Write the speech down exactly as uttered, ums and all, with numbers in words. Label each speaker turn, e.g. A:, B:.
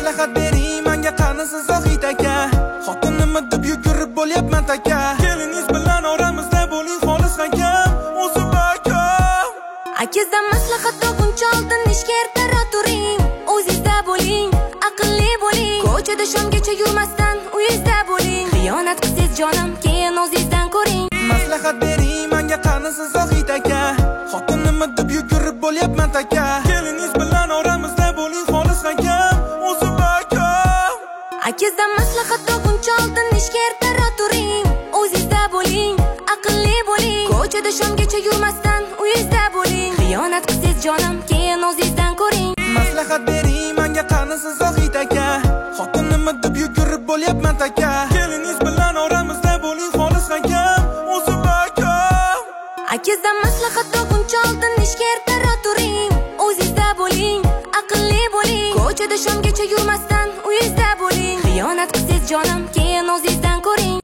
A: Maslahat bering menga qanisiz Zohid aka. Xotinimni deb yugurib bo'lyapman taka. Keliningiz bilan oramizda bo'ling xolis hakam. O'zi aka.
B: Akizdan maslahat topguncha oldin ishga ertaroq turing. O'zingizda bo'ling, aqlli bo'ling. Ko'chada shomgacha yurmasdan uyingizda bo'ling. Xiyonat qilsangiz jonim, keyin o'zingizdan ko'ring.
A: Maslahat bering menga qanisiz Zohid aka. Xotinimni deb yugurib bo'lyapman taka. Keliningiz bilan oramizda bo'ling xolis hakam. O'zi aka.
B: Akizdan maslahat topguncha oldin ishga ertaroq turing. O'zingizda bo'ling, aqlli bo'ling. Ko'chada shomgacha yurmasdan uyingizda bo'ling. Xiyonat qilsangiz jonim, keyin o'zingizdan ko'ring.
A: Maslahat bering menga qanisiz Zohid aka. Xotinimni deb yugurib bo'lyapman taka. Keliningiz bilan oramizda bo'ling xolis hakam. O'zi aka.
B: Akizdan maslahat topguncha oldin ishga ertaroq turing. O'zingizda bo'ling, aqlli bo'ling. Ko'chada shomgacha yurmasdan uyingizda bo'ling. Xiyonat qilsangiz jonim, keyin o'zingizdan ko'ring.